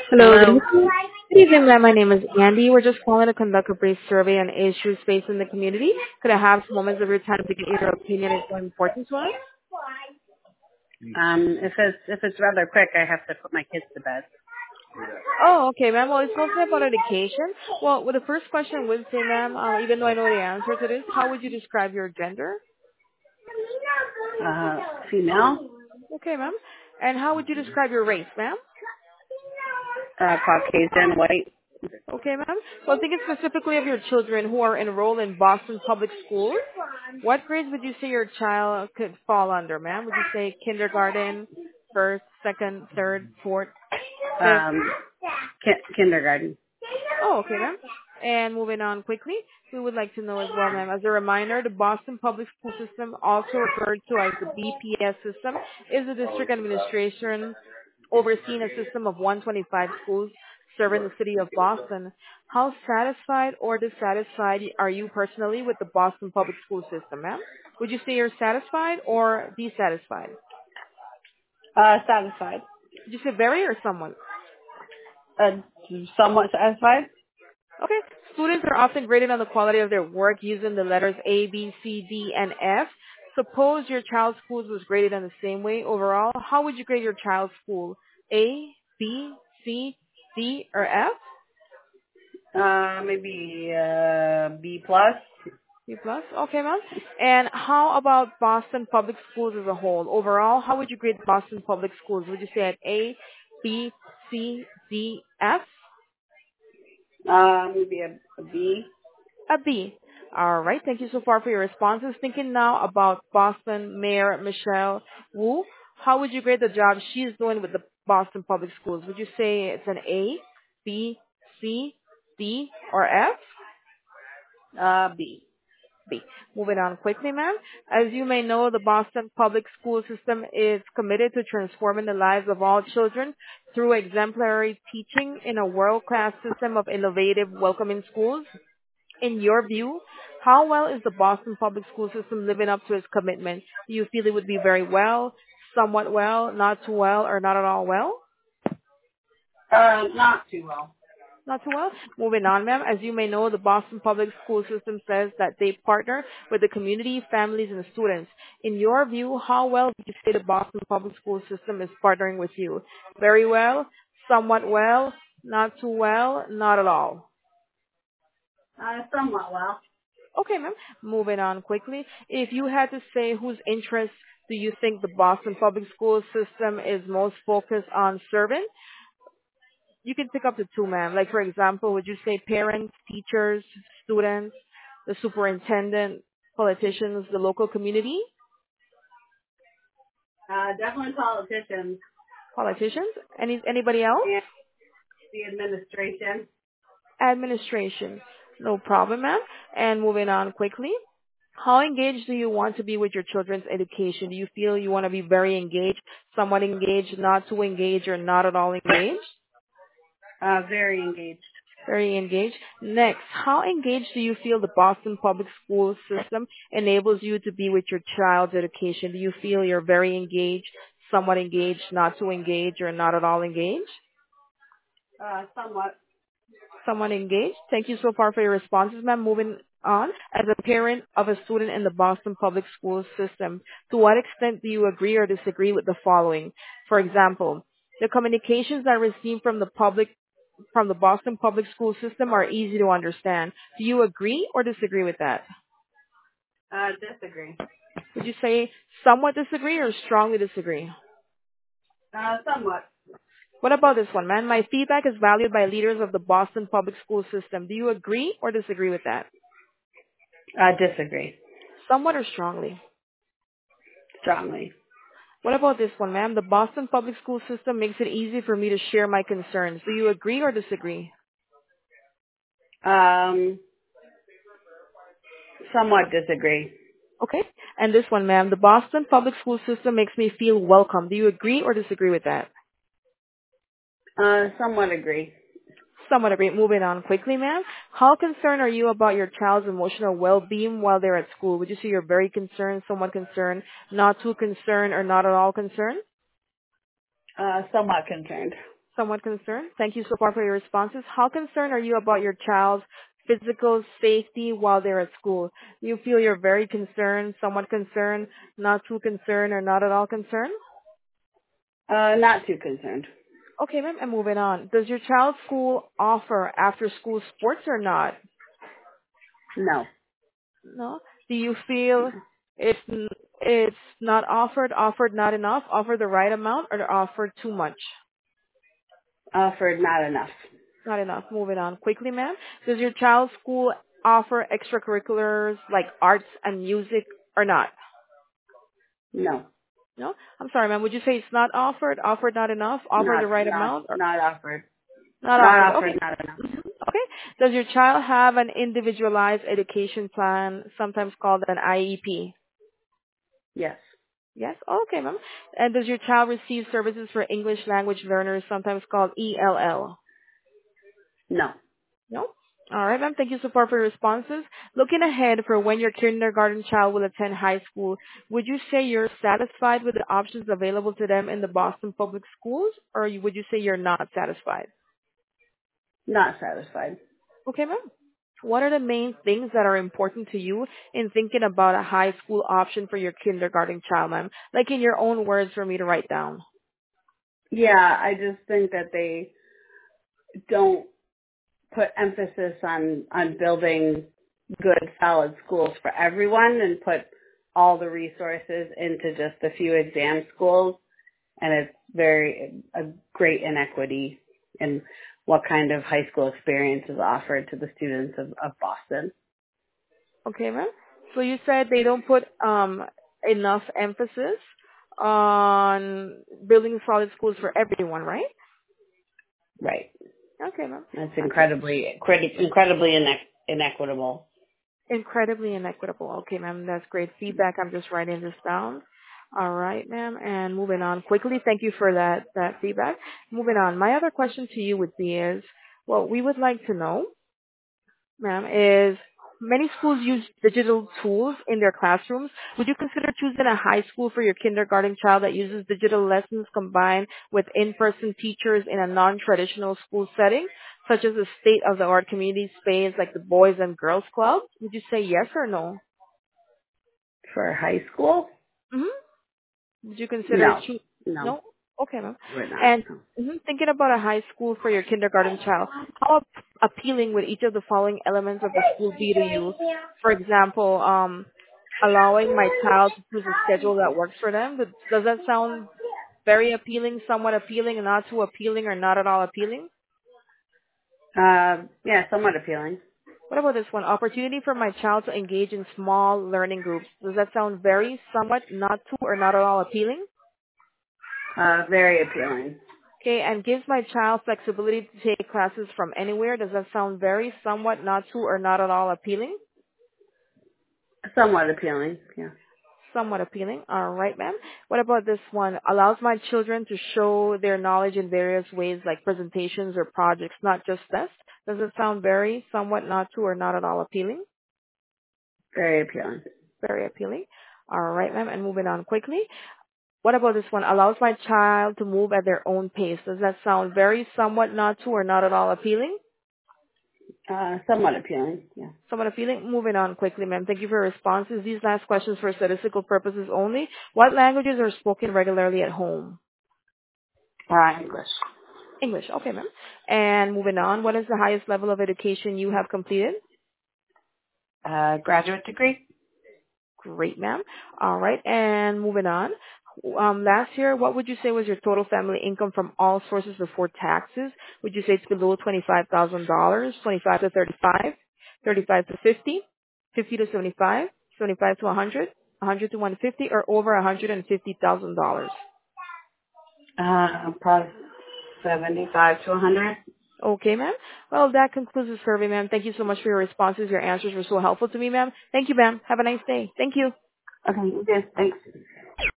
Hello, Hello. good evening, ma'am. My name is Andy. We're just calling to conduct a brief survey on issues facing the community. Could I have some moments of your time to get your opinion? It's so important to us. If it's rather quick, I have to put my kids to bed. Oh, okay, ma'am. Well, it's mostly about education. Well, with the first question would say, ma'am, even though I know the answer to this, how would you describe your gender? Female, Okay, ma'am. And how would you describe your race, ma'am? Caucasian, white. Okay, ma'am. Well, thinking specifically of your children who are enrolled in Boston Public Schools, what grades would you say your child could fall under, ma'am? Would you say kindergarten, first, second, third, fourth, fifth? Um, kindergarten. Oh, okay, ma'am. And moving on quickly, we would like to know as well, ma'am, as a reminder, the Boston Public School System, also referred to as the BPS system, is the district administration overseeing a system of 125 schools serving the city of Boston. How satisfied or dissatisfied are you personally with the Boston Public School System, ma'am? Would you say you're satisfied or dissatisfied? Satisfied. Would you say very or somewhat? Uh, Somewhat satisfied. Okay. Students are often graded on the quality of their work using the letters A, B, C, D, and F. Suppose your child's school was graded in the same way overall. How would you grade your child's school? A, B, C, D, or F? Maybe B plus. B plus. Okay, ma'am. And how about Boston Public Schools as a whole? Overall, how would you grade Boston Public Schools? Would you say at A, B, C, D, F? Maybe a B. A B. All right. Thank you so far for your responses. Thinking now about Boston Mayor Michelle Wu. How would you grade the job she's doing with the Boston Public Schools? Would you say it's an A, B, C, D, or F? B. B. Moving on quickly, ma'am. As you may know, the Boston Public School System is committed to transforming the lives of all children through exemplary teaching in a world-class system of innovative, welcoming schools. In your view, how well is the Boston Public School System living up to its commitment? Do you feel it would be very well, somewhat well, not too well, or not at all well? Not too well. Not too well. Moving on, ma'am. As you may know, the Boston Public School System says that they partner with the community, families, and students. In your view, how well do you say the Boston Public School System is partnering with you? Very well, somewhat well, not too well, not at all. Somewhat well. Okay, ma'am. Moving on quickly. If you had to say whose interests do you think the Boston Public School System is most focused on serving? You can pick up the two, ma'am. Like, for example, would you say parents, teachers, students, the superintendent, politicians, the local community? Definitely politicians Politicians? Anybody else? and the administration. Administration. No problem, ma'am. And moving on quickly. How engaged do you want to be with your children's education? Do you feel you want to be very engaged, somewhat engaged, not too engaged, or not at all engaged? Very engaged. Very engaged. Next, how engaged do you feel the Boston Public School System enables you to be with your child's education? Do you feel you're very engaged, somewhat engaged, not too engaged, or not at all engaged? Somewhat. Somewhat engaged. Thank you so far for your responses, ma'am. Moving on. As a parent of a student in the Boston Public School System, to what extent do you agree or disagree with the following? For example, the communications I receive from the Boston Public School System are easy to understand. Do you agree or disagree with that? Disagree. Would you say somewhat disagree or strongly disagree? Somewhat. What about this one, man? My feedback is valued by leaders of the Boston Public School System. Do you agree or disagree with that? Disagree. Somewhat or strongly? Strongly. What about this one, ma'am? The Boston Public School System makes it easy for me to share my concerns. Do you agree or disagree? Um, Somewhat disagree. Okay. And this one, ma'am. The Boston Public School System makes me feel welcome. Do you agree or disagree with that? Somewhat agree. Somewhat agree. Moving on quickly, ma'am. How concerned are you about your child's emotional well-being while they're at school? Would you say you're very concerned, somewhat concerned, not too concerned, or not at all concerned? Somewhat concerned. Somewhat concerned. Thank you so far for your responses. How concerned are you about your child's physical safety while they're at school? You feel you're very concerned, somewhat concerned, not too concerned, or not at all concerned? Not too concerned. Okay, ma'am, and moving on. Does your child's school offer after-school sports or not? No. No. Do you feel it's not offered not enough, offered the right amount, or offered too much? Offered not enough. Not enough. Moving on quickly, ma'am. Does your child's school offer extracurriculars like arts and music or not? No. No? I'm sorry, ma'am. Would you say it's not offered, offered not enough, offered the right amount, or Not offered. not Not offered? offered, Okay. not enough. Okay. Does your child have an individualized education plan, sometimes called an IEP? Yes. Yes? Okay, ma'am. And does your child receive services for English language learners, sometimes called ELL? No. No? All right, ma'am. Thank you so far for your responses. Looking ahead for when your kindergarten child will attend high school, would you say you're satisfied with the options available to them in the Boston Public Schools, or would you say you're not satisfied? Not satisfied. Okay, ma'am. What are the main things that are important to you in thinking about a high school option for your kindergarten child, ma'am? Like in your own words for me to write down. Yeah, I just think that they don't put emphasis on building good, solid schools for everyone and put all the resources into just a few exam schools. And it's a great inequity in what kind of high school experience is offered to the students of Boston. Okay, ma'am. So you said they don't put enough emphasis on building solid schools for everyone, right? Right. Okay, ma'am. That's Okay. incredibly inequitable. Incredibly inequitable. Okay, ma'am. That's great feedback. I'm just writing this down. All right, ma'am. And moving on quickly. Thank you for that feedback. Moving on. My other question to you would be is, well, we would like to know, ma'am, is many schools use digital tools in their classrooms. Would you consider choosing a high school for your kindergarten child that uses digital lessons combined with in-person teachers in a non-traditional school setting, such as a state-of-the-art community space like the Boys and Girls Club? Would you say yes or no? For high school? Mm-hmm. Would you consider No. No. No? Okay, ma'am. Would not. And thinking about a high school for your kindergarten child, how appealing would each of the following elements of the school be to you? For example, allowing my child to choose a schedule that works for them. Does that sound very appealing, somewhat appealing, not too appealing, or not at all appealing? Yeah, somewhat appealing. What about this one? Opportunity for my child to engage in small learning groups. Does that sound very, somewhat, not too, or not at all appealing? Very appealing. Okay, and gives my child flexibility to take classes from anywhere. Does that sound very, somewhat, not too, or not at all appealing? Somewhat appealing, yeah. Somewhat appealing. All right, ma'am. What about this one? Allows my children to show their knowledge in various ways like presentations or projects, not just tests. Does it sound very, somewhat, not too, or not at all appealing? Very appealing. Very appealing. All right, ma'am. And moving on quickly. What about this one? Allows my child to move at their own pace. Does that sound very, somewhat, not too, or not at all appealing? Somewhat appealing, yeah. Somewhat appealing. Moving on quickly, ma'am. Thank you for your responses. These last questions for statistical purposes only. What languages are spoken regularly at home? English. English. Okay, ma'am. And moving on, what is the highest level of education you have completed? Graduate degree? Great, ma'am. All right. And moving on. Last year, what would you say was your total family income from all sources before taxes? Would you say it's below $25,000, 25 to 35, 35 to 50, 50 to 75, 75 to 100, 100 to 150, or over $150,000? Probably 75 to 100. Okay, ma'am. Well, that concludes the survey, ma'am. Thank you so much for your responses. Your answers were so helpful to me, ma'am. Thank you, ma'am. Have a nice day. Thank you. Okay, good. Thanks.